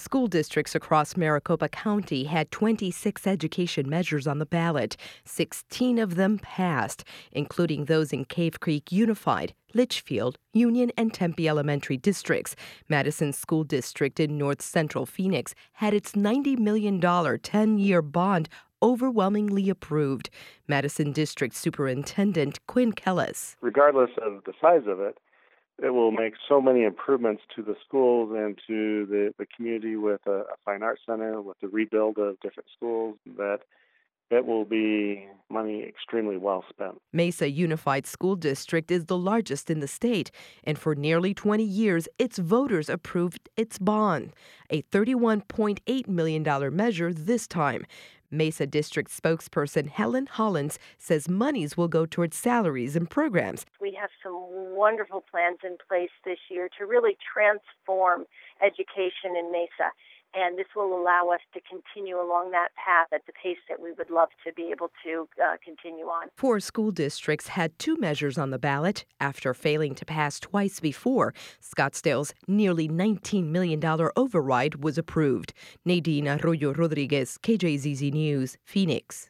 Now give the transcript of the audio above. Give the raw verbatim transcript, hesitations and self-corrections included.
School districts across Maricopa County had twenty-six education measures on the ballot. sixteen of them passed, including those in Cave Creek Unified, Litchfield, Union, and Tempe elementary districts. Madison School District in north central Phoenix had its ninety million dollars ten-year bond overwhelmingly approved. Madison District Superintendent Quinn Kellis. Regardless of the size of it, it will make so many improvements to the schools and to the, the community with a, a fine arts center, with the rebuild of different schools, that it will be money extremely well spent. Mesa Unified School District is the largest in the state, and for nearly twenty years, its voters approved its bond, a thirty-one point eight million dollars measure this time. Mesa District spokesperson Helen Hollins says monies will go towards salaries and programs. We have some wonderful plans in place this year to really transform education in Mesa. And this will allow us to continue along that path at the pace that we would love to be able to uh, continue on. Four school districts had two measures on the ballot after failing to pass twice before. Scottsdale's nearly nineteen million dollars override was approved. Nadine Arroyo Rodriguez, K J Z Z News, Phoenix.